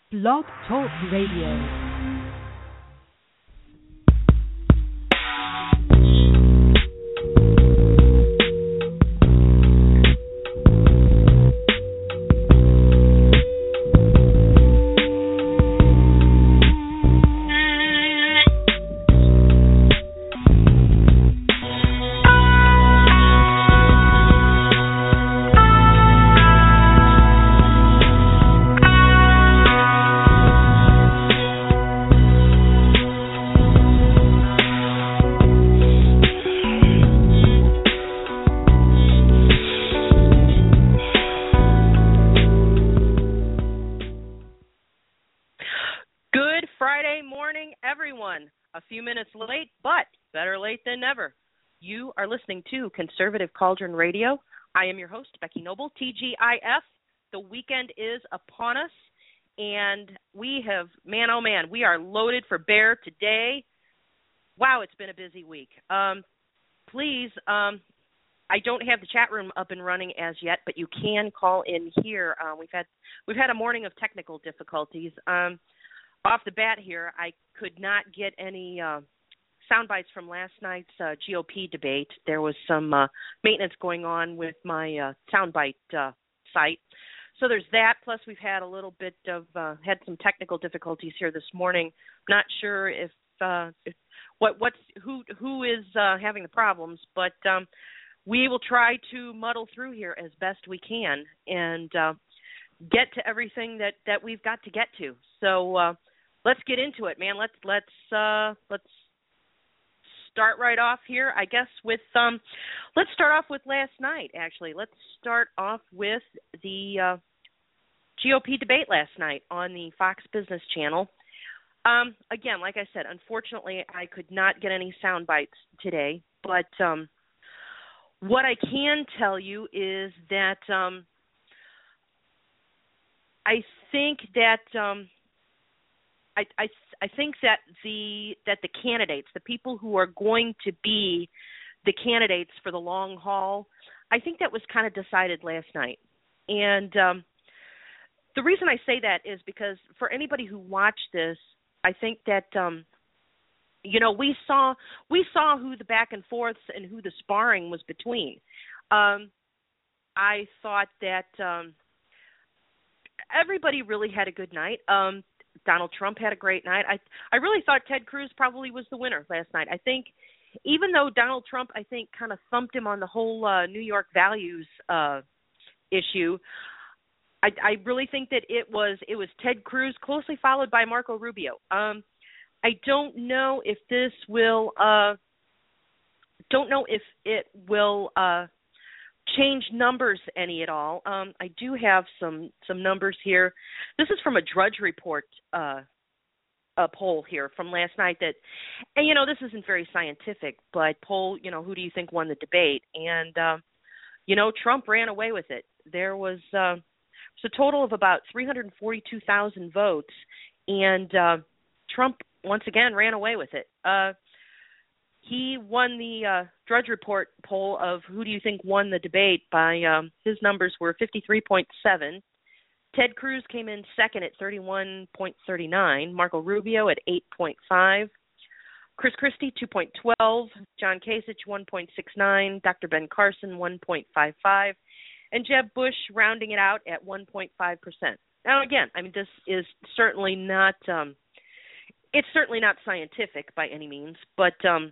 Blog Talk Radio. Minutes late, but better late than never. You are listening to Conservative Cauldron Radio. I am your host, Becky Noble, TGIF. The weekend is upon us, and we have, man, oh man, we are loaded for bear today. Wow, it's been a busy week. Please, I don't have the chat room up and running as yet, but you can call in here. We've had a morning of technical difficulties. Off the bat here, I could not get any sound bites from last night's GOP debate. There was some maintenance going on with my soundbite site. So there's that. Plus, we've had a little bit of had some technical difficulties here this morning. Not sure if who is having the problems, but we will try to muddle through here as best we can and get to everything that we've got to get to. So. Let's get into it, man. Let's start right off here. I guess with let's start off with last night. Actually, let's start off with the GOP debate last night on the Fox Business Channel. Again, like I said, unfortunately, I could not get any sound bites today. But what I can tell you is that I think that. I think that the candidates, the people who are going to be the candidates for the long haul, I think that was kind of decided last night. And the reason I say that is because for anybody who watched this, I think that we saw who the back and forths and who the sparring was between. I thought that everybody really had a good night. Donald Trump had a great night. I really thought Ted Cruz probably was the winner last night. I think even though Donald Trump, I think, kind of thumped him on the whole New York values issue, I really think that it was Ted Cruz, closely followed by Marco Rubio. I don't know if this will it will change numbers any at all. I do have some numbers here. This is from a Drudge Report a poll here from last night that, and this isn't very scientific, but poll, who do you think won the debate? And, Trump ran away with it. There was a total of about 342,000 votes, and Trump once again ran away with it. He won the Drudge Report poll of who do you think won the debate by his numbers were 53.7. Ted Cruz came in second at 31.39. Marco Rubio at 8.5. Chris Christie 2.12. John Kasich 1.69. Dr. Ben Carson 1.55. And Jeb Bush rounding it out at 1.5%. Now again, this is certainly not it's certainly not scientific by any means, but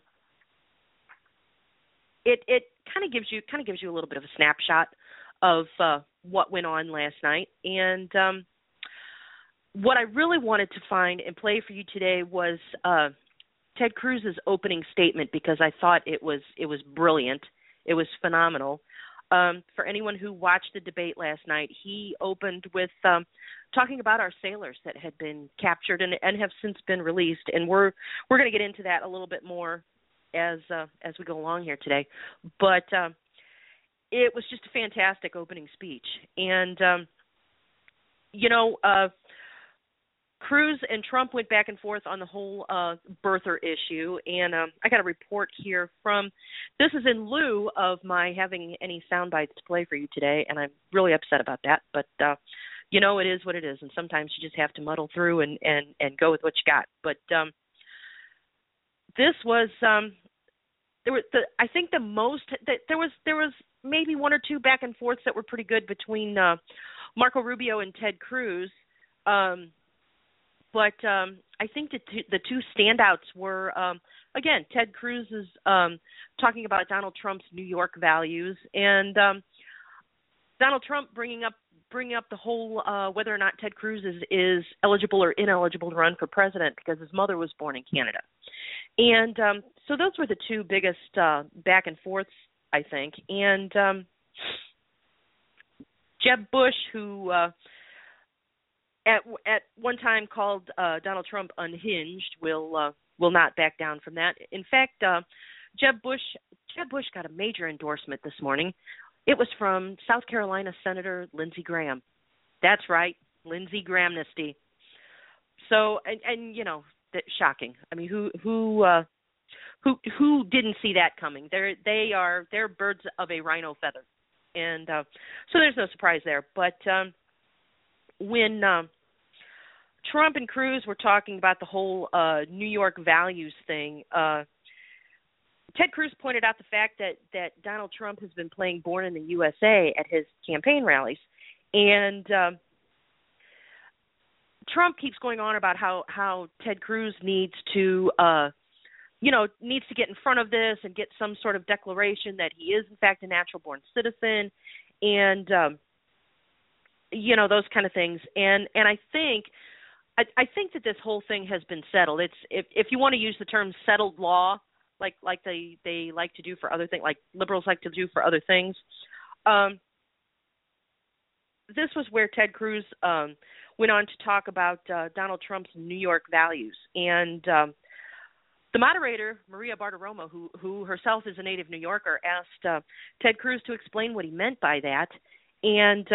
It kind of gives you a little bit of a snapshot of what went on last night. And what I really wanted to find and play for you today was Ted Cruz's opening statement, because I thought it was brilliant. It was phenomenal. For anyone who watched the debate last night, he opened with talking about our sailors that had been captured and have since been released. And we're going to get into that a little bit more as we go along here today. But it was just a fantastic opening speech. And, Cruz and Trump went back and forth on the whole birther issue. And I got a report here this is in lieu of my having any sound bites to play for you today, and I'm really upset about that. But it is what it is, and sometimes you just have to muddle through and go with what you got. But this was I think the most that there was maybe one or two back and forths that were pretty good between Marco Rubio and Ted Cruz. But I think the two standouts were, again, Ted Cruz is talking about Donald Trump's New York values, and Donald Trump bringing up the whole whether or not Ted Cruz is eligible or ineligible to run for president because his mother was born in Canada. And so those were the two biggest back and forths, I think. And Jeb Bush, who at one time called Donald Trump unhinged, will not back down from that. In fact, Jeb Bush got a major endorsement this morning. It was from South Carolina Senator Lindsey Graham. That's right, Lindsey Grahamnesty. So, and that shocking. I mean, who didn't see that coming? They're birds of a rhino feather, and so there's no surprise there. But when Trump and Cruz were talking about the whole New York values thing, Ted Cruz pointed out the fact that Donald Trump has been playing Born in the USA at his campaign rallies. And Trump keeps going on about how Ted Cruz needs to get in front of this and get some sort of declaration that he is, in fact, a natural-born citizen and, those kind of things. And I think that this whole thing has been settled. It's if you want to use the term settled law, like they like to do for other things, like liberals like to do for other things. This was where Ted Cruz went on to talk about Donald Trump's New York values. And the moderator, Maria Bartiromo, who herself is a native New Yorker, asked Ted Cruz to explain what he meant by that. And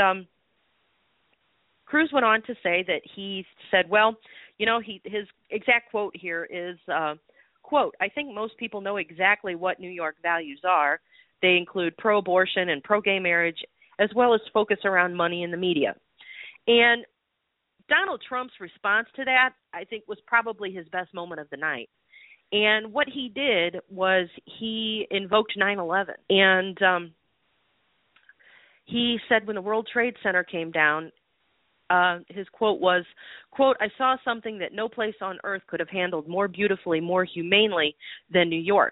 Cruz went on to say that he said, well, his exact quote here is, quote, "I think most people know exactly what New York values are. They include pro-abortion and pro-gay marriage, as well as focus around money in the media." And Donald Trump's response to that, I think, was probably his best moment of the night. And what he did was he invoked 9/11. And he said when the World Trade Center came down, his quote was, quote, "I saw something that no place on earth could have handled more beautifully, more humanely than New York."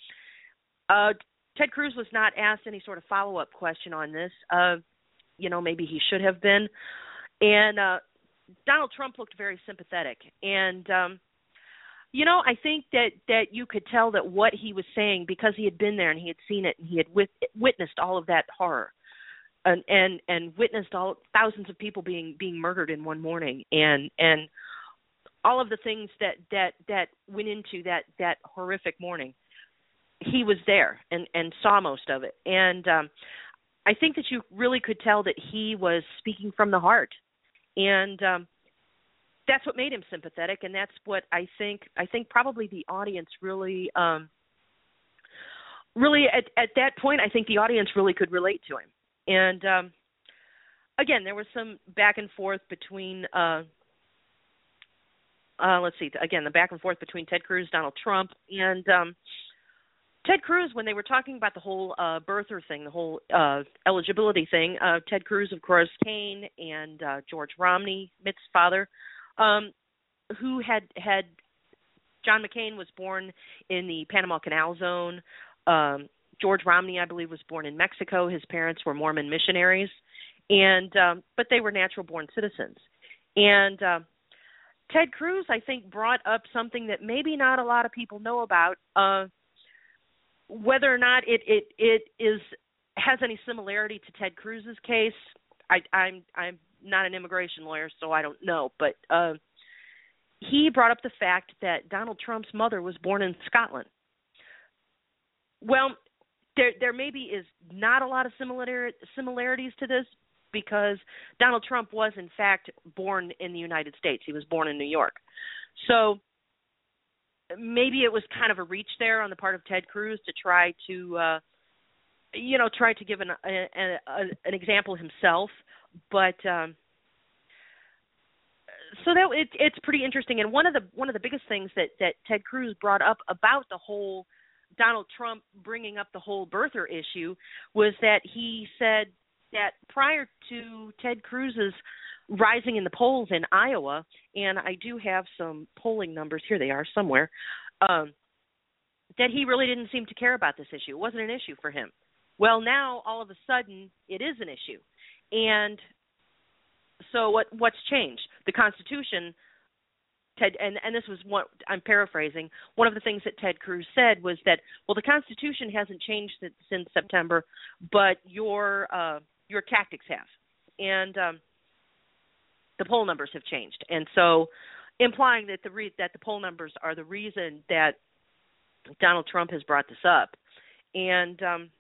Ted Cruz was not asked any sort of follow-up question on this. Maybe he should have been. And Donald Trump looked very sympathetic. And, I think that you could tell that what he was saying, because he had been there and he had seen it and he had witnessed all of that horror and witnessed thousands of people being murdered in one morning and all of the things that went into that horrific morning. He was there and saw most of it. And I think that you really could tell that he was speaking from the heart. And that's what made him sympathetic, and that's what I think probably the audience really at that point, I think the audience really could relate to him. And again, there was some back and forth between the back and forth between Ted Cruz, Donald Trump, and Ted Cruz, when they were talking about the whole birther thing, the whole eligibility thing. Ted Cruz, of course, Kane and George Romney, Mitt's father, who had John McCain was born in the Panama Canal Zone. George Romney, I believe, was born in Mexico. His parents were Mormon missionaries, and but they were natural-born citizens. And Ted Cruz, I think, brought up something that maybe not a lot of people know about, whether or not it has any similarity to Ted Cruz's case. I'm not an immigration lawyer, so I don't know, but he brought up the fact that Donald Trump's mother was born in Scotland. Well, there maybe is not a lot of similarities to this, because Donald Trump was, in fact, born in the United States. He was born in New York. So maybe it was kind of a reach there on the part of Ted Cruz to try to give an example himself. But So that it's pretty interesting, and one of the biggest things that Ted Cruz brought up about the whole Donald Trump bringing up the whole birther issue was that he said that prior to Ted Cruz's rising in the polls in Iowa, and I do have some polling numbers here, they are somewhere, that he really didn't seem to care about this issue. It wasn't an issue for him. Well, now all of a sudden it is an issue, and so what's changed? The Constitution. Ted, and this was what I'm paraphrasing. One of the things that Ted Cruz said was that, well, the Constitution hasn't changed since September, but your tactics have, and the poll numbers have changed, and so implying that the poll numbers are the reason that Donald Trump has brought this up, and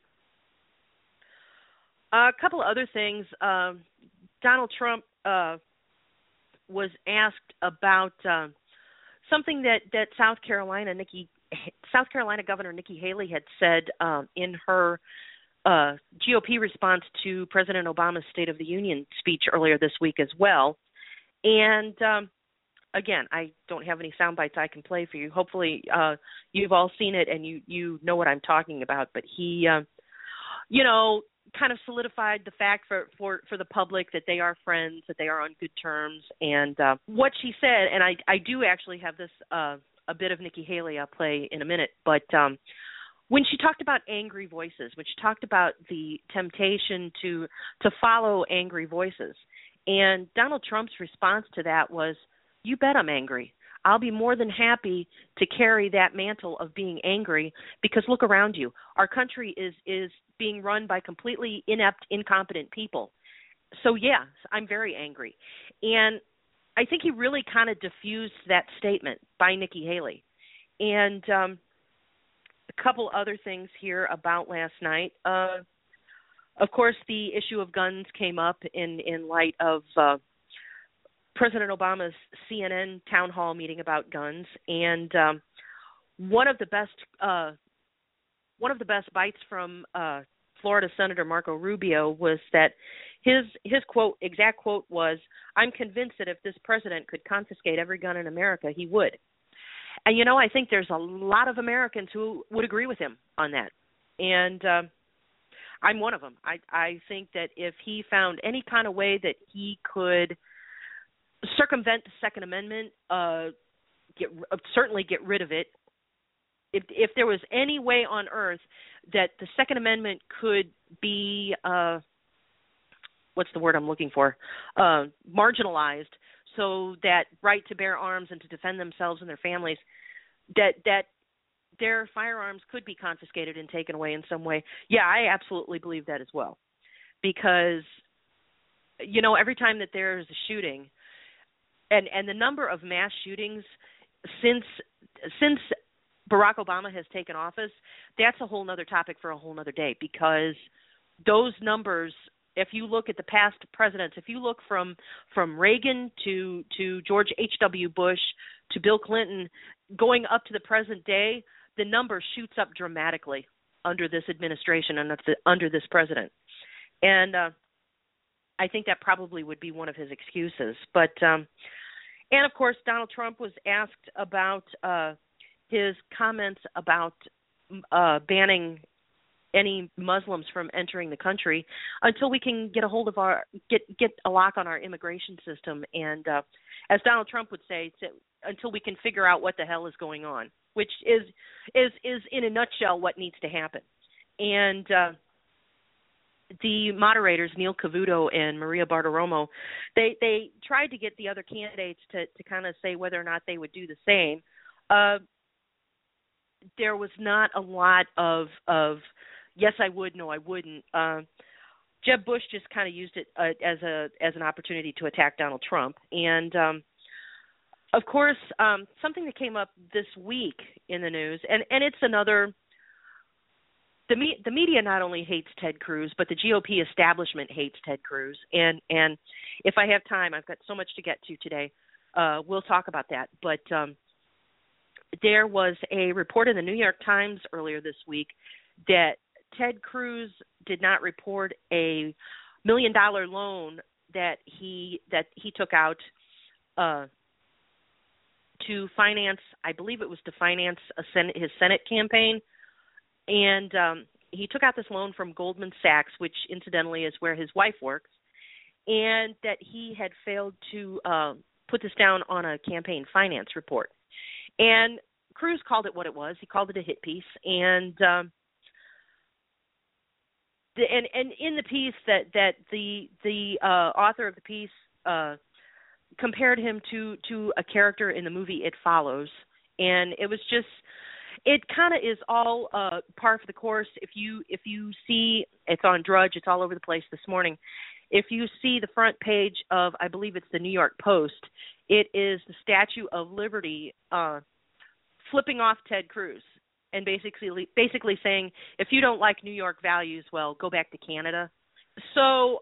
a couple of other things. Donald Trump was asked about something that South Carolina Governor Nikki Haley had said in her GOP response to President Obama's State of the Union speech earlier this week as well. And again, I don't have any sound bites I can play for you. Hopefully you've all seen it and you know what I'm talking about. But he, kind of solidified the fact for the public that they are friends, that they are on good terms. And what she said, and I do actually have this a bit of Nikki Haley I'll play in a minute, but when she talked about angry voices, when she talked about the temptation to follow angry voices, and Donald Trump's response to that was, "You bet I'm angry. I'll be more than happy to carry that mantle of being angry because look around you. Our country is being run by completely inept, incompetent people. So, yes, I'm very angry." And I think he really kind of diffused that statement by Nikki Haley. And a couple other things here about last night. Of course, the issue of guns came up in light of President Obama's CNN town hall meeting about guns, and one of the best bites from Florida Senator Marco Rubio was that his exact quote was, "I'm convinced that if this president could confiscate every gun in America, he would." And I think there's a lot of Americans who would agree with him on that, and I'm one of them. I think that if he found any kind of way that he could circumvent the Second Amendment, certainly get rid of it. If there was any way on earth that the Second Amendment could be, what's the word I'm looking for, marginalized, so that right to bear arms and to defend themselves and their families, that their firearms could be confiscated and taken away in some way. Yeah, I absolutely believe that as well. Because, every time that there's a shooting, and the number of mass shootings since Barack Obama has taken office, that's a whole nother topic for a whole nother day, because those numbers, if you look at the past presidents, if you look from Reagan to George H.W. Bush to Bill Clinton, going up to the present day, the number shoots up dramatically under this administration and under this president. And I think that probably would be one of his excuses. But and of course, Donald Trump was asked about his comments about banning any Muslims from entering the country until we can get a hold of get a lock on our immigration system, and as Donald Trump would say, until we can figure out what the hell is going on, which is in a nutshell what needs to happen. And the moderators, Neil Cavuto and Maria Bartiromo, they tried to get the other candidates to kind of say whether or not they would do the same. There was not a lot of yes, I would, no, I wouldn't. Jeb Bush just kind of used it as an opportunity to attack Donald Trump. And, of course, something that came up this week in the news, and it's another – the media not only hates Ted Cruz, but the GOP establishment hates Ted Cruz. And if I have time, I've got so much to get to today, we'll talk about that. But there was a report in the New York Times earlier this week that Ted Cruz did not report a $1 million loan that he took out to finance, I believe it was to finance his Senate campaign, and he took out this loan from Goldman Sachs, which incidentally is where his wife works, and that he had failed to put this down on a campaign finance report. And Cruz called it what it was. He called it a hit piece, and in the piece that the author of the piece compared him to a character in the movie It Follows, and it was just, it kind of is all par for the course. If you see, it's on Drudge, it's all over the place this morning. If you see the front page of, I believe it's the New York Post, it is the Statue of Liberty flipping off Ted Cruz and basically saying, if you don't like New York values, well, go back to Canada. So,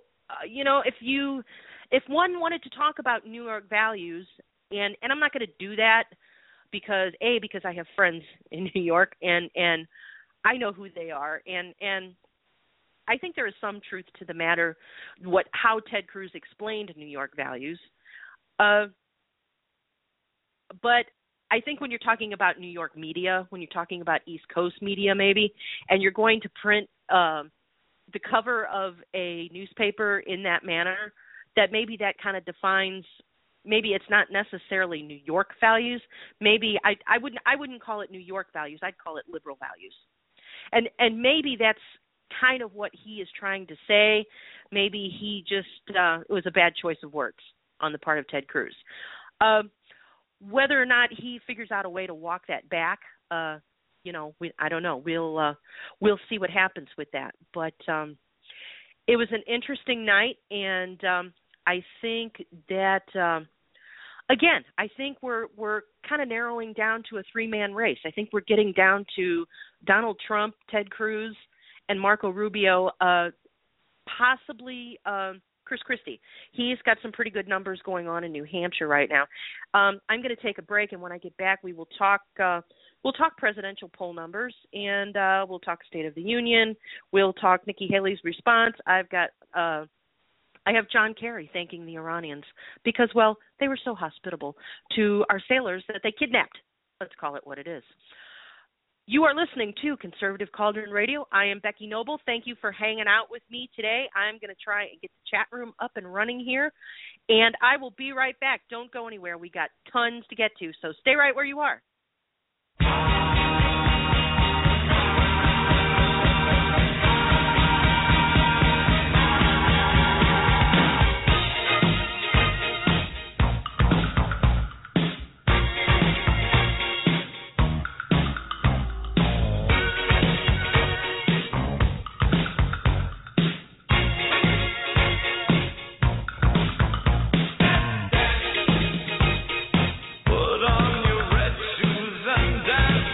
if one wanted to talk about New York values, and I'm not going to do that because I have friends in New York and I know who they are, and I think there is some truth to the matter how Ted Cruz explained New York values. But I think when you're talking about New York media, when you're talking about East Coast media maybe, and you're going to print the cover of a newspaper in that manner, that maybe that kind of defines, maybe it's not necessarily New York values. Maybe I wouldn't call it New York values. I'd call it liberal values. And maybe that's kind of what he is trying to say. Maybe he just it was a bad choice of words on the part of Ted Cruz. Whether or not he figures out a way to walk that back, I don't know. We'll see what happens with that. But it was an interesting night, and I think that again, I think we're kind of narrowing down to a three-man race. I think we're getting down to Donald Trump, Ted Cruz, and Marco Rubio, possibly Chris Christie. He's got some pretty good numbers going on in New Hampshire right now. I'm going to take a break, and when I get back, we will talk. We'll talk presidential poll numbers, and we'll talk State of the Union. We'll talk Nikki Haley's response. I have John Kerry thanking the Iranians because, well, they were so hospitable to our sailors that they kidnapped. Let's call it what it is. You are listening to Conservative Cauldron Radio. I am Becky Noble. Thank you for hanging out with me today. I'm going to try and get the chat room up and running here, and I will be right back. Don't go anywhere. We got tons to get to, so stay right where you are. Put on your red shoes and dance.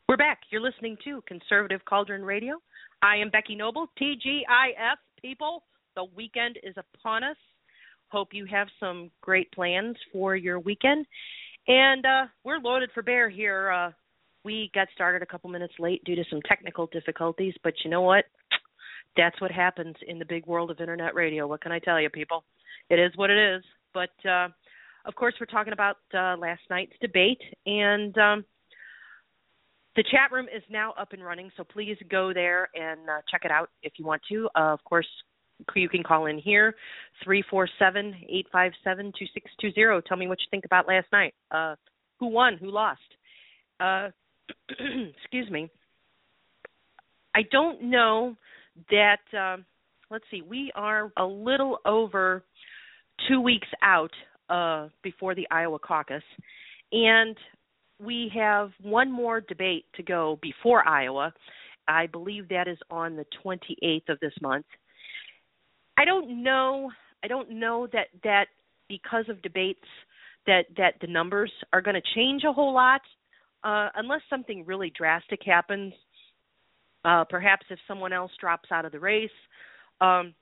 We're back. You're listening to Conservative Cauldron Radio. I am Becky Noble, TGIF people. The weekend is upon us. Hope you have some great plans for your weekend. And we're loaded for bear here. We got started a couple minutes late due to some technical difficulties, but you know what? That's what happens in the big world of Internet radio. What can I tell you, people? It is what it is. But, of course, we're talking about last night's debate, and the chat room is now up and running, so please go there and check it out if you want to. Of course, you can call in here, 347-857-2620. Tell me what you think about last night. Who won? Who lost? Excuse me. I don't know that, let's see, we are a little over 2 weeks out before the Iowa caucus, and we have one more debate to go before Iowa. I believe that is on the 28th of this month. I don't know that because of debates that the numbers are going to change a whole lot unless something really drastic happens. Perhaps if someone else drops out of the race, and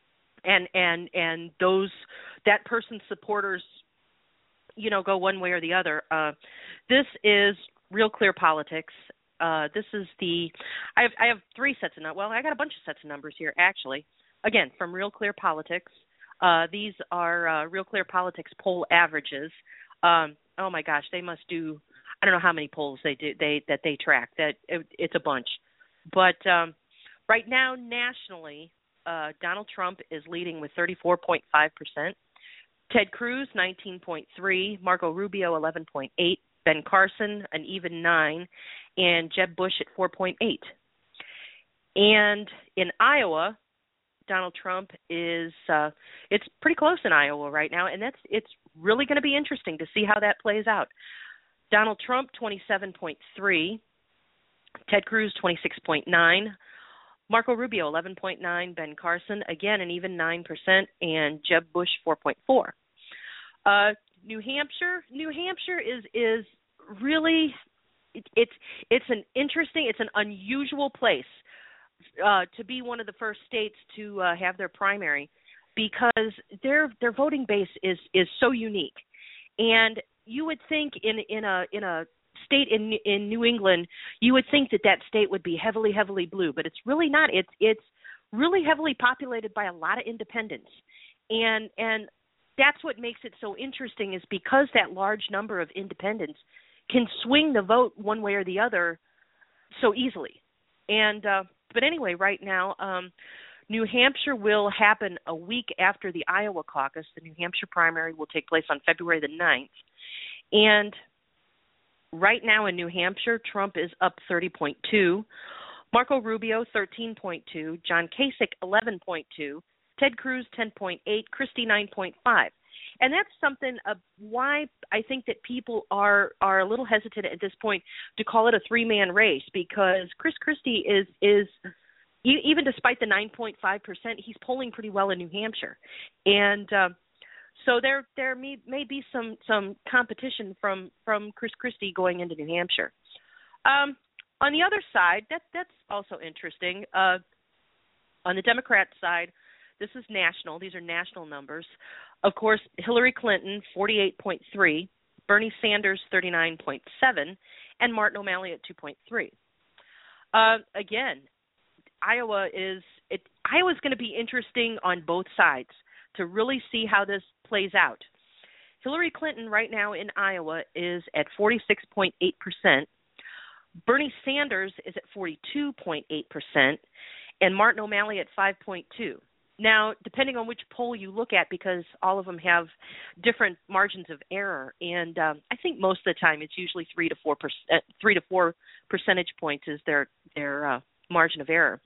that person's supporters, go one way or the other. This is Real Clear Politics. This is I have three sets of numbers. Well, I got a bunch of sets of numbers here, actually. Again, from Real Clear Politics. These are Real Clear Politics poll averages. Oh my gosh, they must do, I don't know how many polls they track. It's a bunch. But right now, nationally, Donald Trump is leading with 34.5%. Ted Cruz, 19.3%, Marco Rubio, 11.8%, Ben Carson, an even 9%, and Jeb Bush at 4.8%. And in Iowa, Donald Trump is it's pretty close in Iowa right now, and it's really going to be interesting to see how that plays out. Donald Trump, 27.3%, Ted Cruz, 26.9%, Marco Rubio, 11.9%, Ben Carson, again, an even 9%, and Jeb Bush, 4.4%. New Hampshire is really, it's an interesting, it's an unusual place to be one of the first states to have their primary, because their voting base is so unique. And you would think in a state in New England, you would think that state would be heavily blue, but it's really not. It's really heavily populated by a lot of independents, and that's what makes it so interesting, is because that large number of independents can swing the vote one way or the other so easily. And but anyway, right now, New Hampshire will happen a week after the Iowa caucus. The New Hampshire primary will take place on February the 9th. And right now in New Hampshire, Trump is up 30.2%, Marco Rubio 13.2%, John Kasich 11.2%, Ted Cruz 10.8%, Christie 9.5%. And that's something why I think that people are a little hesitant at this point to call it a three-man race, because Chris Christie is even despite the 9.5%, he's polling pretty well in New Hampshire. And so there may be some competition from Chris Christie going into New Hampshire. On the other side, that's also interesting. On the Democrat side, this is national. These are national numbers. Of course, Hillary Clinton, 48.3%, Bernie Sanders, 39.7%, and Martin O'Malley at 2.3%. Again, Iowa's going to be interesting on both sides to really see how this plays out. Hillary Clinton right now in Iowa is at 46.8%. Bernie Sanders is at 42.8%, and Martin O'Malley at 5.2%. Now, depending on which poll you look at, because all of them have different margins of error, and I think most of the time it's usually 3 to 4 percentage points is their margin of error.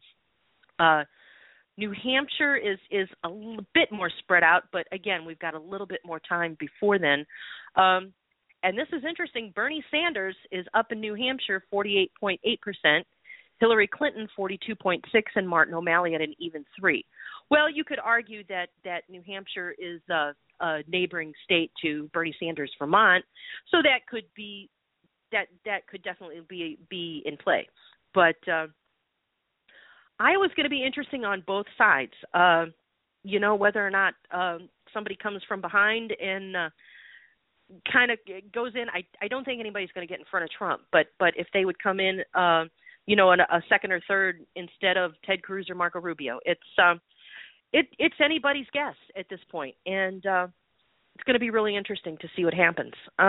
New Hampshire is a bit more spread out, but again, we've got a little bit more time before then. And this is interesting. Bernie Sanders is up in New Hampshire, 48.8%. Hillary Clinton, 42.6%, and Martin O'Malley at an even 3%. Well, you could argue that New Hampshire is a neighboring state to Bernie Sanders' Vermont, so that that could definitely be in play. But Iowa's going to be interesting on both sides. Whether or not somebody comes from behind and kind of goes in. I don't think anybody's going to get in front of Trump. But if they would come in, in a second or third instead of Ted Cruz or Marco Rubio, it's anybody's guess at this point, and it's going to be really interesting to see what happens.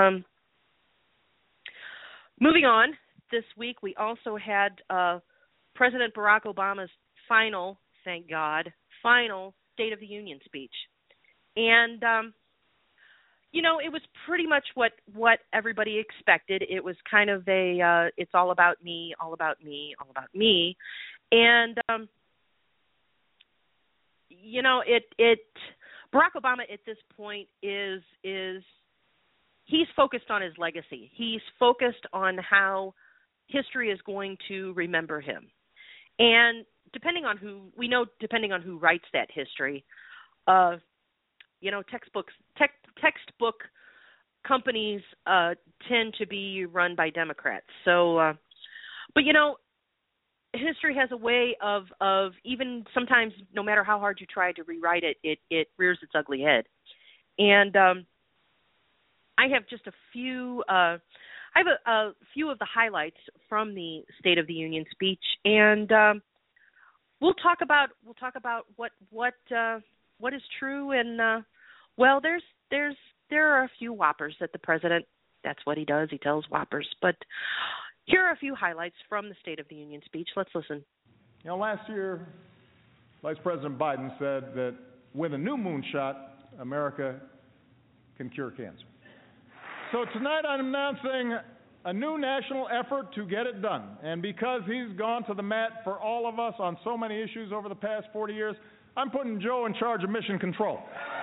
Moving on, this week we also had President Barack Obama's final, thank God, State of the Union speech. And, it was pretty much what everybody expected. It was kind of it's all about me, all about me, all about me. And, Barack Obama at this point is he's focused on his legacy. He's focused on how history is going to remember him. And depending on who writes that history, textbook companies tend to be run by Democrats. So, but history has a way of even sometimes, no matter how hard you try to rewrite it, it rears its ugly head. And I have just a few of the highlights from the State of the Union speech, and we'll talk about what is true, and there are a few whoppers that the president. That's what he does. He tells whoppers. But here are a few highlights from the State of the Union speech. Let's listen. Last year, Vice President Biden said that with a new moonshot, America can cure cancer. So tonight I'm announcing a new national effort to get it done. And because he's gone to the mat for all of us on so many issues over the past 40 years, I'm putting Joe in charge of mission control.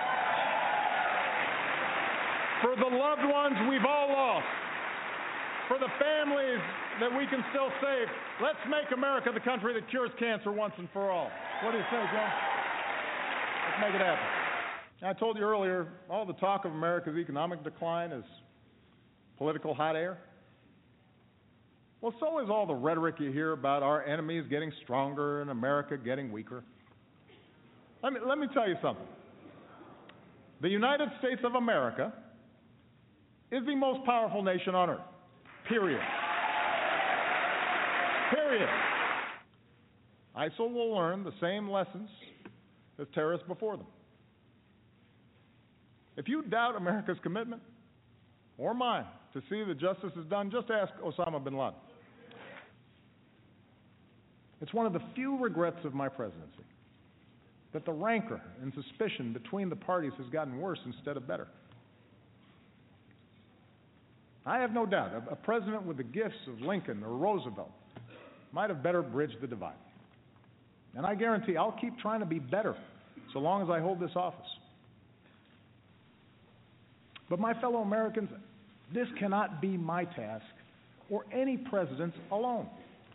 For the loved ones we've all lost, for the families that we can still save, let's make America the country that cures cancer once and for all. What do you say, Joe? Let's make it happen. I told you earlier, all the talk of America's economic decline is political hot air. Well, so is all the rhetoric you hear about our enemies getting stronger and America getting weaker. Let me tell you something. The United States of America is the most powerful nation on earth. Period. Period. ISIL will learn the same lessons as terrorists before them. If you doubt America's commitment, or mine, to see that justice is done, just ask Osama bin Laden. It's one of the few regrets of my presidency that the rancor and suspicion between the parties has gotten worse instead of better. I have no doubt a president with the gifts of Lincoln or Roosevelt might have better bridged the divide. And I guarantee I'll keep trying to be better so long as I hold this office. But my fellow Americans, this cannot be my task or any president's alone.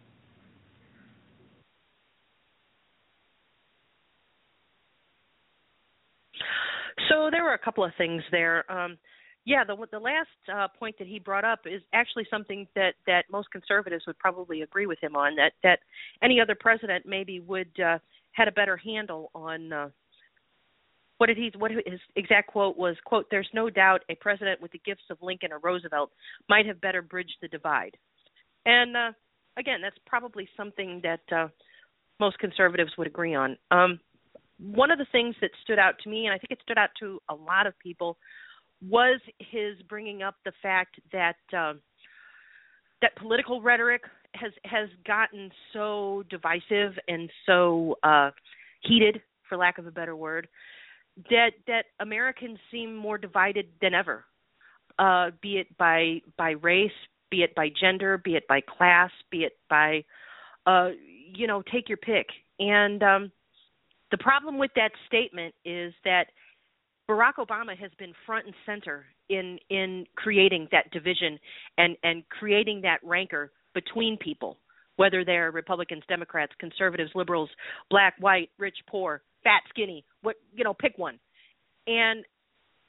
So there were a couple of things there. The last point that he brought up is actually something that most conservatives would probably agree with him on, that any other president maybe would had a better handle on what his exact quote was, quote, "There's no doubt a president with the gifts of Lincoln or Roosevelt might have better bridged the divide." And again, that's probably something that most conservatives would agree on. One of the things that stood out to me, and I think it stood out to a lot of people, was his bringing up the fact that that political rhetoric has gotten so divisive and so heated, for lack of a better word, that Americans seem more divided than ever, be it by race, be it by gender, be it by class, be it by, take your pick. And the problem with that statement is that Barack Obama has been front and center in creating that division and creating that rancor between people, whether they're Republicans, Democrats, conservatives, liberals, black, white, rich, poor, fat, skinny, pick one. And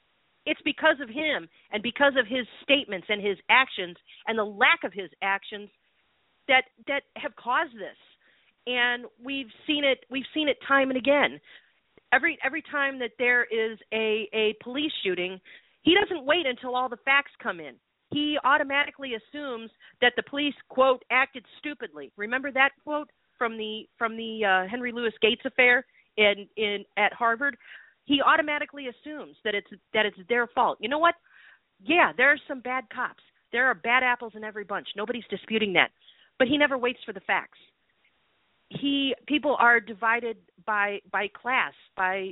it's because of him and because of his statements and his actions and the lack of his actions that have caused this. And we've seen it time and again. Every time that there is a police shooting, he doesn't wait until all the facts come in. He automatically assumes that the police, quote, acted stupidly. Remember that quote from the Henry Louis Gates affair at Harvard? He automatically assumes that it's their fault. You know what? Yeah, there are some bad cops. There are bad apples in every bunch. Nobody's disputing that. But he never waits for the facts. People are divided by class, by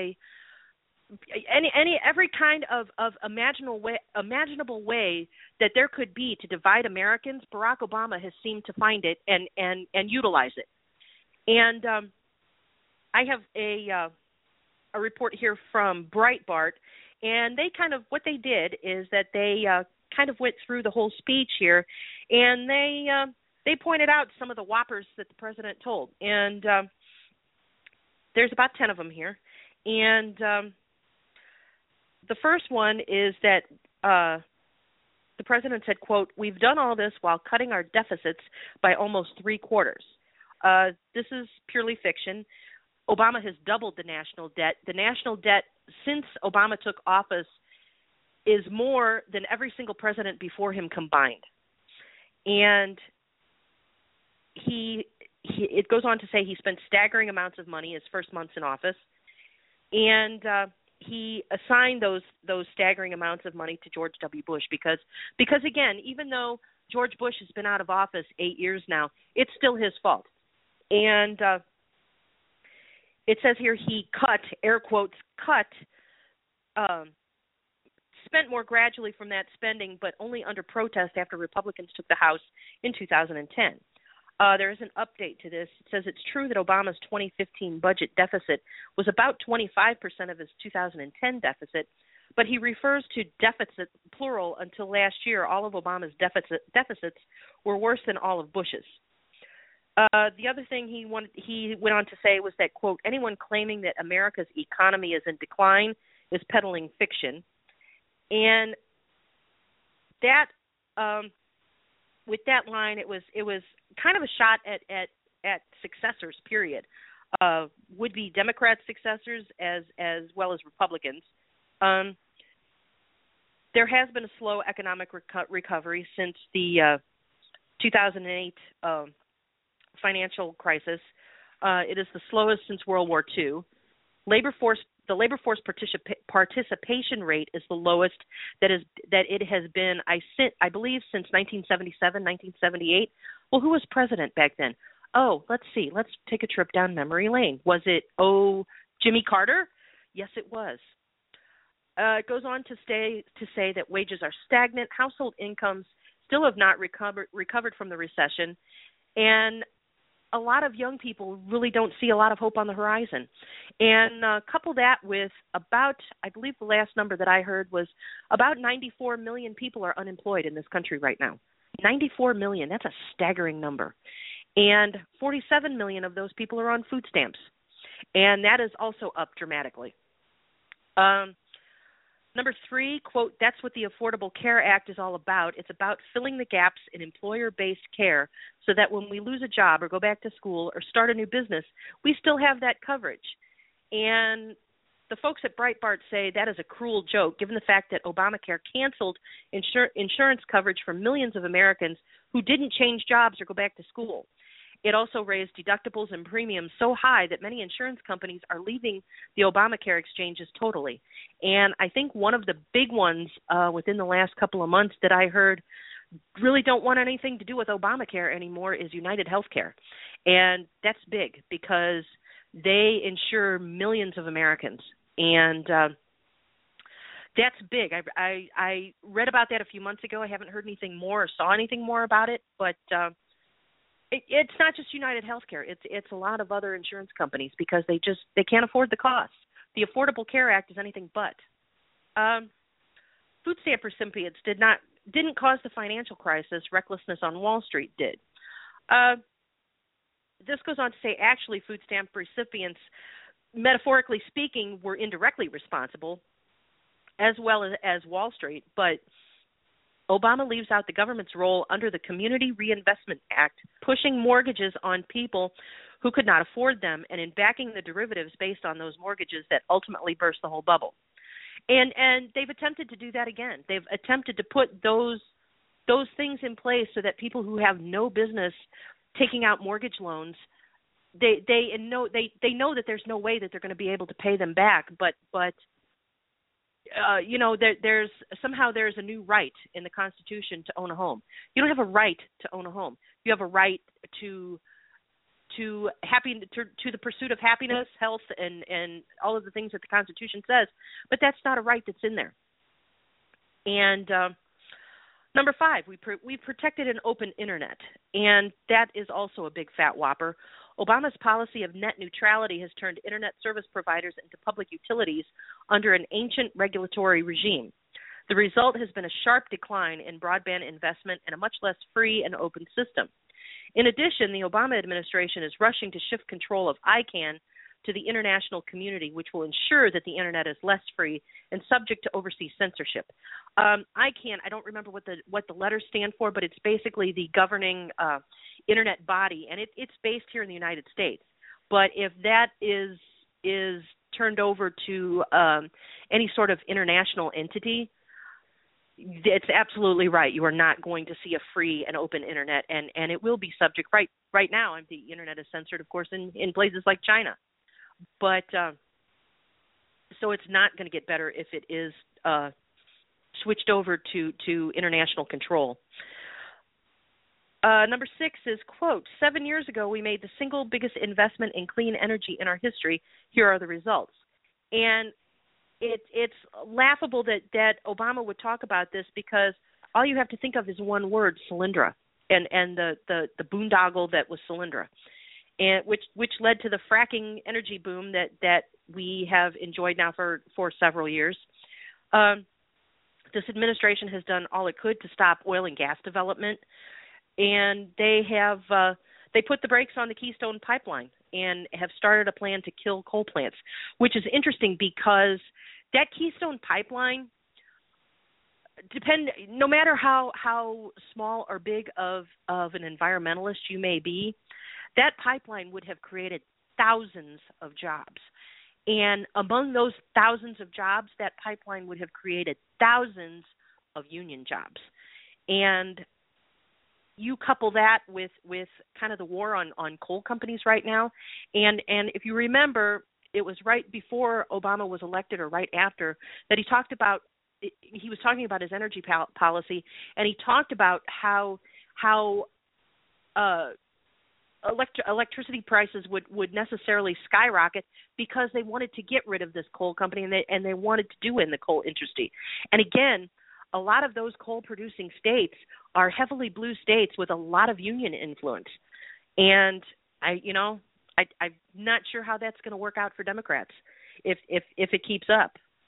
every kind of imaginable way that there could be to divide Americans. Barack Obama has seemed to find it and utilize it. And I have a report here from Breitbart, and what they did is that they kind of went through the whole speech here, and they pointed out some of the whoppers that the president told. And there's about 10 of them here. And the first one is that the president said, quote, "We've done all this while cutting our deficits by almost 3/4. This is purely fiction. Obama has doubled the national debt. The national debt since Obama took office is more than every single president before him combined." And it goes on to say he spent staggering amounts of money his first months in office, and he assigned those staggering amounts of money to George W. Bush because again, even though George Bush has been out of office 8 years now, it's still his fault. And it says here he cut, air quotes, spent more gradually from that spending, but only under protest after Republicans took the House in 2010. There is an update to this. It says it's true that Obama's 2015 budget deficit was about 25% of his 2010 deficit, but he refers to deficit plural. Until last year, all of Obama's deficits were worse than all of Bush's. The other thing he went on to say was that, quote, "Anyone claiming that America's economy is in decline is peddling fiction." And that with that line, it was kind of a shot at successors, period. Would-be Democrat successors as well as Republicans. There has been a slow economic recovery since the 2008 financial crisis. It is the slowest since World War II. The labor force participation rate is the lowest that it has been, I believe, since 1977, 1978. Well, who was president back then? Oh, let's see. Let's take a trip down memory lane. Was it, Jimmy Carter? Yes, it was. It goes on to say that wages are stagnant. Household incomes still have not recovered from the recession. And a lot of young people really don't see a lot of hope on the horizon. And couple that with about, I believe the last number that I heard was about 94 million people are unemployed in this country right now. 94 million, that's a staggering number. And 47 million of those people are on food stamps. And that is also up dramatically. Number 3, quote, "That's what the Affordable Care Act is all about. It's about filling the gaps in employer-based care so that when we lose a job or go back to school or start a new business, we still have that coverage." And the folks at Breitbart say that is a cruel joke, given the fact that Obamacare canceled insurance coverage for millions of Americans who didn't change jobs or go back to school. It also raised deductibles and premiums so high that many insurance companies are leaving the Obamacare exchanges totally. And I think one of the big ones within the last couple of months that I heard really don't want anything to do with Obamacare anymore is United Healthcare. And that's big because they insure millions of Americans. And that's big. I read about that a few months ago. I haven't heard anything more or saw anything more about it, but it's not just United Healthcare. It's a lot of other insurance companies because they can't afford the cost. The Affordable Care Act is anything but. Food stamp recipients didn't cause the financial crisis. Recklessness on Wall Street did. This goes on to say actually food stamp recipients, metaphorically speaking, were indirectly responsible. as well as Wall Street. But Obama leaves out the government's role under the Community Reinvestment Act, pushing mortgages on people who could not afford them, and in backing the derivatives based on those mortgages that ultimately burst the whole bubble. And they've attempted to do that again. They've attempted to put those things in place so that people who have no business taking out mortgage loans, they know that there's no way that they're going to be able to pay them back, but there's a new right in the Constitution to own a home. You don't have a right to own a home. You have a right to the pursuit of happiness, health, and all of the things that the Constitution says, but that's not a right that's in there. And number 5, we protected an open internet, and that is also a big fat whopper. Obama's policy of net neutrality has turned internet service providers into public utilities under an ancient regulatory regime. The result has been a sharp decline in broadband investment and a much less free and open system. In addition, the Obama administration is rushing to shift control of ICANN to the international community, which will ensure that the internet is less free and subject to overseas censorship. ICANN, I don't remember what the letters stand for, but it's basically the governing internet body, and it's based here in the United States. But if that is turned over to any sort of international entity, it's absolutely right. You are not going to see a free and open internet, and it will be subject. Right now, the internet is censored, of course, in places like China. But so it's not going to get better if it is switched over to international control. Number 6 is, quote, 7 years ago we made the single biggest investment in clean energy in our history. Here are the results. And it's laughable that Obama would talk about this, because all you have to think of is one word, Solyndra, and the boondoggle that was Solyndra, and which led to the fracking energy boom that we have enjoyed now for several years. This administration has done all it could to stop oil and gas development, and they put the brakes on the Keystone Pipeline and have started a plan to kill coal plants, which is interesting because that Keystone Pipeline, no matter how small or big of an environmentalist you may be, that pipeline would have created thousands of jobs. And among those thousands of jobs, that pipeline would have created thousands of union jobs. And you couple that with kind of the war on coal companies right now, and if you remember, it was right before Obama was elected or right after that he was talking about his energy policy, and he talked about how electricity prices would necessarily skyrocket because they wanted to get rid of this coal company, and they wanted to do in the coal industry. And again, a lot of those coal-producing states are heavily blue states with a lot of union influence. And I'm not sure how that's going to work out for Democrats if it keeps up.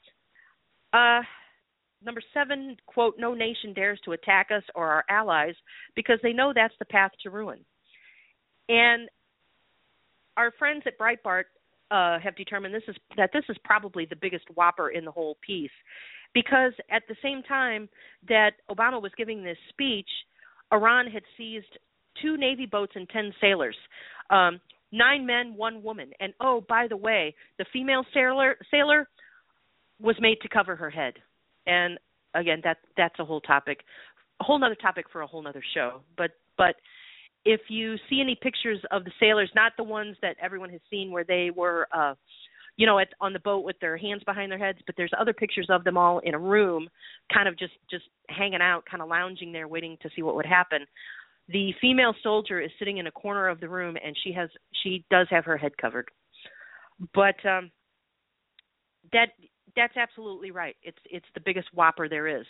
Number 7, quote, no nation dares to attack us or our allies because they know that's the path to ruin. And our friends at Breitbart have determined this is probably the biggest whopper in the whole piece, because at the same time that Obama was giving this speech, Iran had seized 2 Navy boats and 10 sailors, 9 men, 1 woman. And, oh, by the way, the female sailor was made to cover her head. And, again, that's a whole nother topic for a whole nother show. But if you see any pictures of the sailors, not the ones that everyone has seen where they were, on the boat with their hands behind their heads, but there's other pictures of them all in a room, kind of just hanging out, kind of lounging there, waiting to see what would happen. The female soldier is sitting in a corner of the room, and she does have her head covered. But that's absolutely right. It's the biggest whopper there is.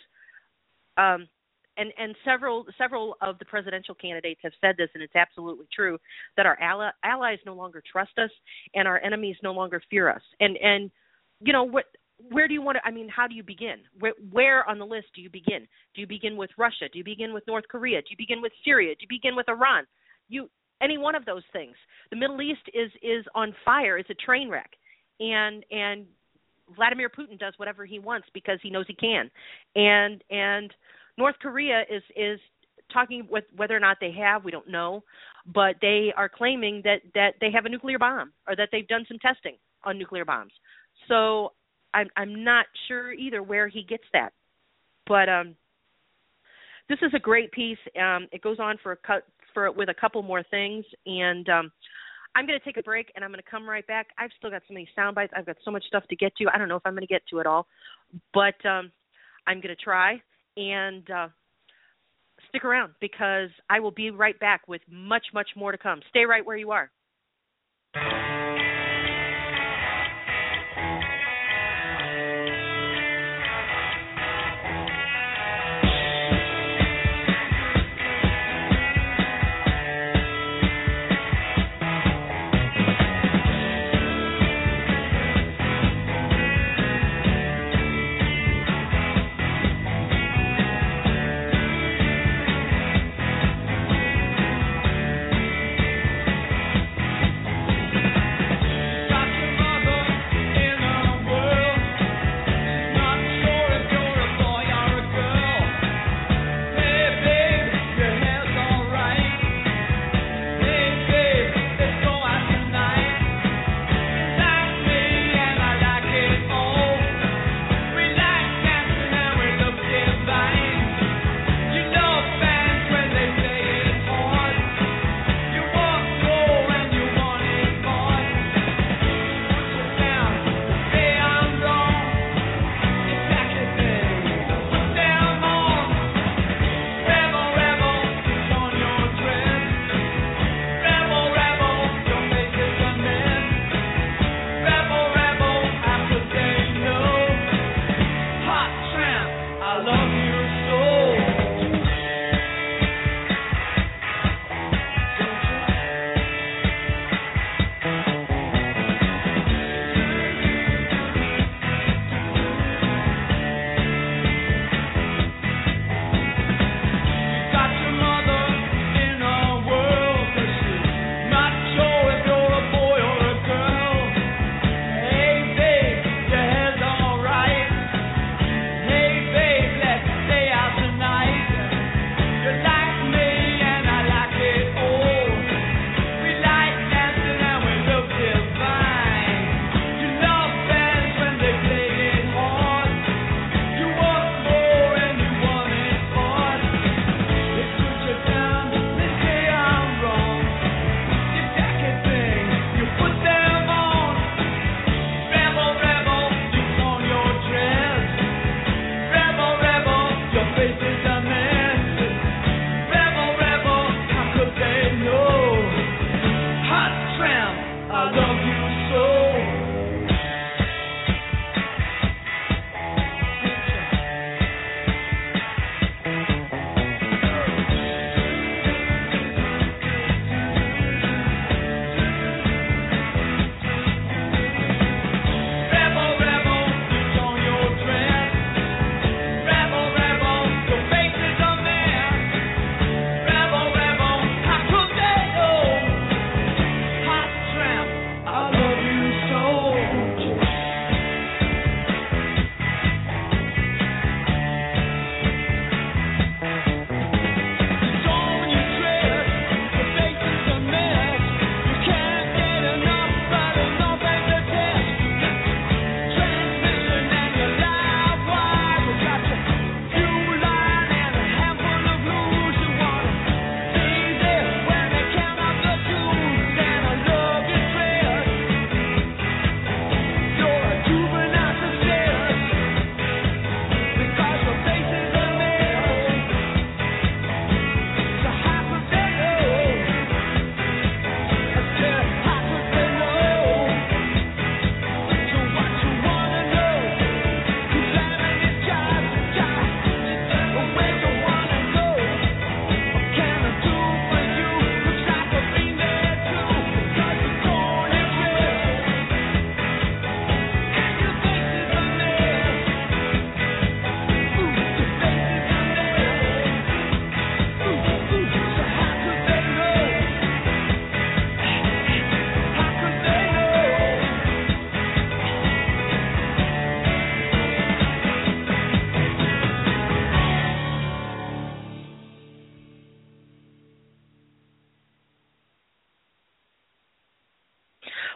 And several of the presidential candidates have said this, and it's absolutely true, that our allies no longer trust us and our enemies no longer fear us. And where do you want to, how do you begin? Where on the list do you begin? Do you begin with Russia? Do you begin with North Korea? Do you begin with Syria? Do you begin with Iran? Any one of those things. The Middle East is on fire. It's a train wreck. And Vladimir Putin does whatever he wants because he knows he can, and North Korea is talking with whether or not they have, we don't know, but they are claiming that they have a nuclear bomb or that they've done some testing on nuclear bombs. So I'm not sure either where he gets that, but this is a great piece. It goes on with a couple more things, and I'm going to take a break, and I'm going to come right back. I've still got so many sound bites. I've got so much stuff to get to. I don't know if I'm going to get to it all, but I'm going to try, and stick around because I will be right back with much, much more to come. Stay right where you are.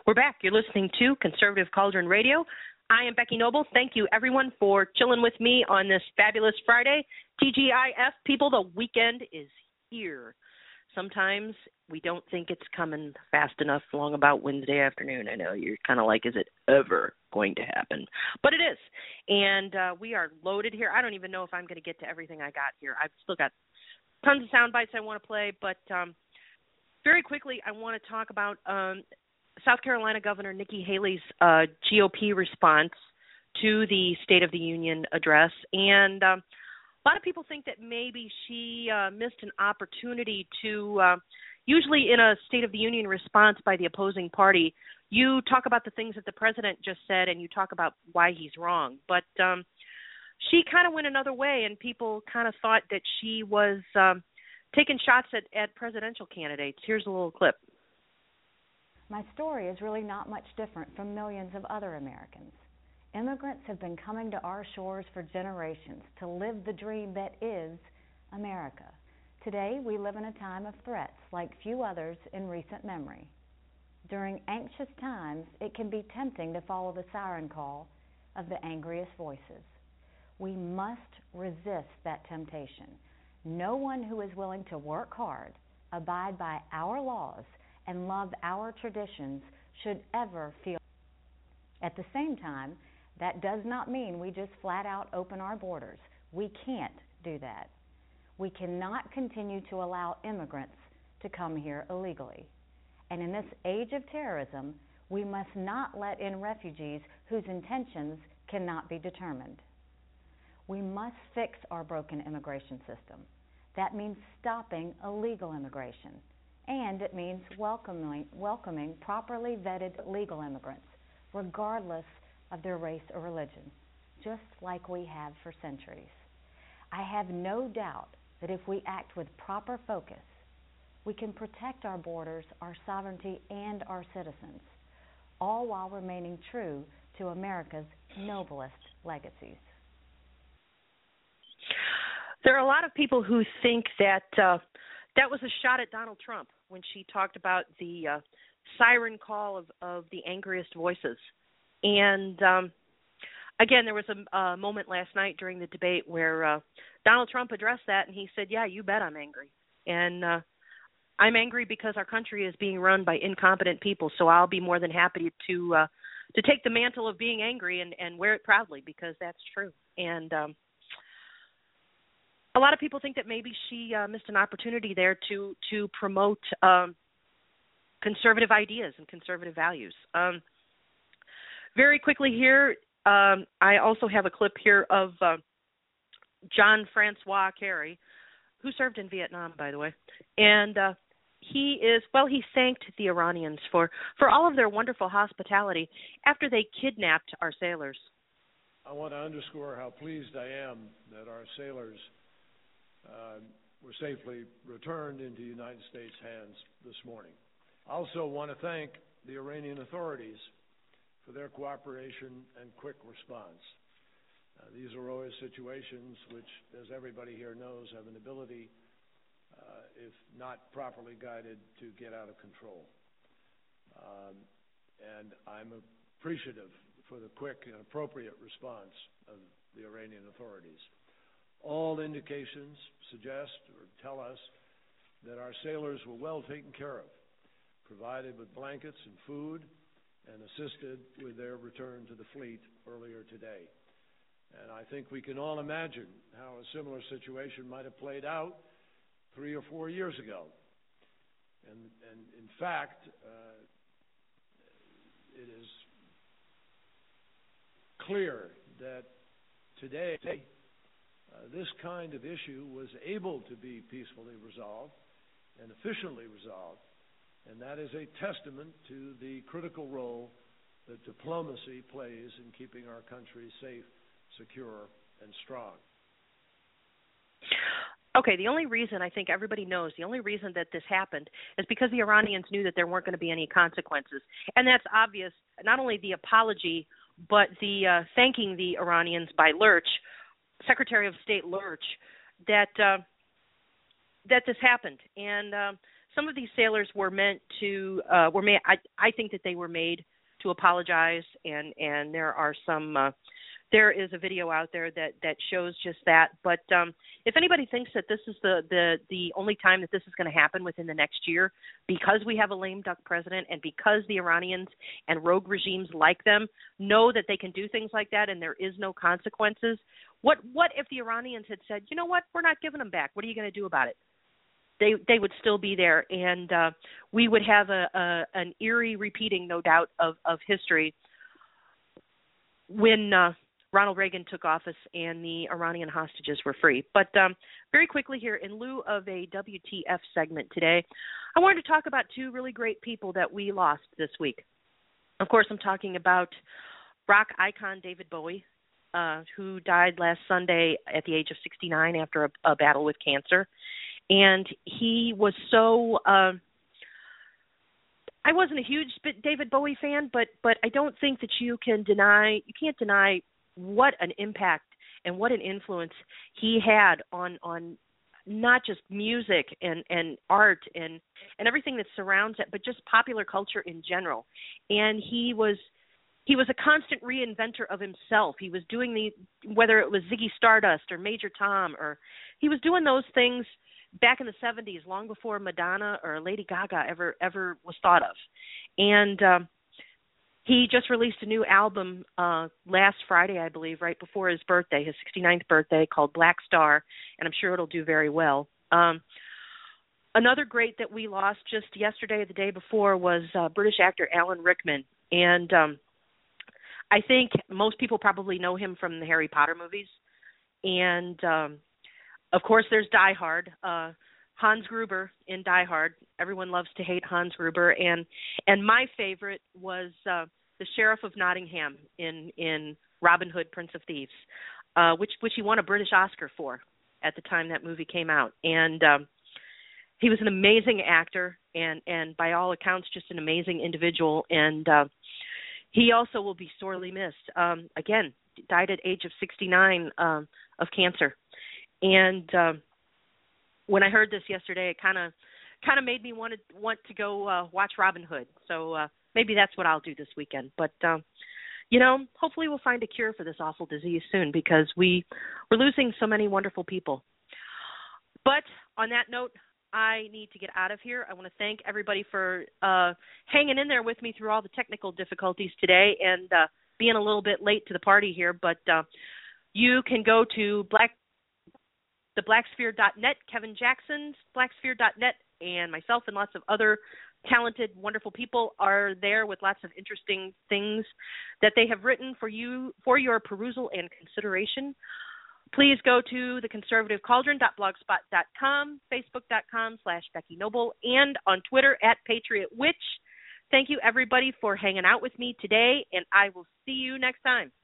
We're back. You're listening to Conservative Cauldron Radio. I am Becky Noble. Thank you, everyone, for chilling with me on this fabulous Friday. TGIF, people, the weekend is here. Sometimes we don't think it's coming fast enough along about Wednesday afternoon. I know you're kind of like, is it ever going to happen? But it is. And we are loaded here. I don't even know if I'm going to get to everything I got here. I've still got tons of sound bites I want to play. But very quickly, I want to talk about South Carolina Governor Nikki Haley's GOP response to the State of the Union address. And a lot of people think that maybe she missed an opportunity to, usually in a State of the Union response by the opposing party, you talk about the things that the president just said and you talk about why he's wrong. But she kind of went another way, and people kind of thought that she was taking shots at presidential candidates. Here's a little clip. My story is really not much different from millions of other Americans. Immigrants have been coming to our shores for generations to live the dream that is America. Today, we live in a time of threats like few others in recent memory. During anxious times, it can be tempting to follow the siren call of the angriest voices. We must resist that temptation. No one who is willing to work hard, abide by our laws, and love our traditions should ever feel. At the same time, that does not mean we just flat out open our borders. We can't do that. We cannot continue to allow immigrants to come here illegally. And in this age of terrorism, we must not let in refugees whose intentions cannot be determined. We must fix our broken immigration system. That means stopping illegal immigration. And it means welcoming properly vetted legal immigrants, regardless of their race or religion, just like we have for centuries. I have no doubt that if we act with proper focus, we can protect our borders, our sovereignty, and our citizens, all while remaining true to America's noblest legacies. There are a lot of people who think that that was a shot at Donald Trump when she talked about the siren call of the angriest voices. And, again, there was a moment last night during the debate where Donald Trump addressed that, and he said, yeah, you bet I'm angry. And I'm angry because our country is being run by incompetent people, so I'll be more than happy to take the mantle of being angry and wear it proudly, because that's true. And a lot of people think that maybe she missed an opportunity there to promote conservative ideas and conservative values. Very quickly here, I also have a clip here of John Francois Kerry, who served in Vietnam, by the way. And he thanked the Iranians for all of their wonderful hospitality after they kidnapped our sailors. I want to underscore how pleased I am that our sailors were safely returned into United States hands this morning. I also want to thank the Iranian authorities for their cooperation and quick response. These are always situations which, as everybody here knows, have an ability, if not properly guided, to get out of control. And I'm appreciative for the quick and appropriate response of the Iranian authorities. All indications suggest or tell us that our sailors were well taken care of, provided with blankets and food, and assisted with their return to the fleet earlier today. And I think we can all imagine how a similar situation might have played out 3 or 4 years ago. And in fact, it is clear that today this kind of issue was able to be peacefully resolved and efficiently resolved, and that is a testament to the critical role that diplomacy plays in keeping our country safe, secure, and strong. Okay, the only reason I think everybody knows, the only reason that this happened is because the Iranians knew that there weren't going to be any consequences. And that's obvious, not only the apology, but the thanking the Iranians by Lurch, Secretary of State Lurch, that this happened. And some of these sailors were meant to I think that they were made to apologize, and there are some there is a video out there that shows just that. But if anybody thinks that this is the only time that this is going to happen within the next year, because we have a lame duck president and because the Iranians and rogue regimes like them know that they can do things like that and there is no consequences, what if the Iranians had said, you know what, we're not giving them back. What are you going to do about it? They would still be there, and we would have an eerie repeating, no doubt, of history when Ronald Reagan took office and the Iranian hostages were free. But very quickly here, in lieu of a WTF segment today, I wanted to talk about two really great people that we lost this week. Of course, I'm talking about rock icon David Bowie, who died last Sunday at the age of 69 after a battle with cancer. And he was so I wasn't a huge David Bowie fan, but I don't think that you can't deny what an impact and what an influence he had on not just music and art and everything that surrounds it, but just popular culture in general. And he was a constant reinventor of himself. He was doing whether it was Ziggy Stardust or Major Tom, or he was doing those things back in the 70s, long before Madonna or Lady Gaga ever was thought of. And he just released a new album last Friday, I believe, right before his birthday, his 69th birthday, called Black Star, and I'm sure it'll do very well. Another great that we lost just yesterday or the day before was British actor Alan Rickman. And I think most people probably know him from the Harry Potter movies. And of course, there's Die Hard. Hans Gruber in Die Hard. Everyone loves to hate Hans Gruber, and my favorite was the Sheriff of Nottingham in Robin Hood, Prince of Thieves, which he won a British Oscar for at the time that movie came out. And he was an amazing actor, and by all accounts, just an amazing individual. And he also will be sorely missed. Again, died at age of 69 of cancer. And when I heard this yesterday, it kind of made me want to go watch Robin Hood. So maybe that's what I'll do this weekend. But hopefully we'll find a cure for this awful disease soon, because we're losing so many wonderful people. But on that note, I need to get out of here. I want to thank everybody for hanging in there with me through all the technical difficulties today and being a little bit late to the party here. But you can go to theblacksphere.net, Kevin Jackson's blacksphere.net, and myself and lots of other talented, wonderful people are there with lots of interesting things that they have written for you for your perusal and consideration. Please go to theconservativecauldron.blogspot.com, facebook.com/Becky Noble, and on Twitter @PatriotWitch. Thank you, everybody, for hanging out with me today, and I will see you next time.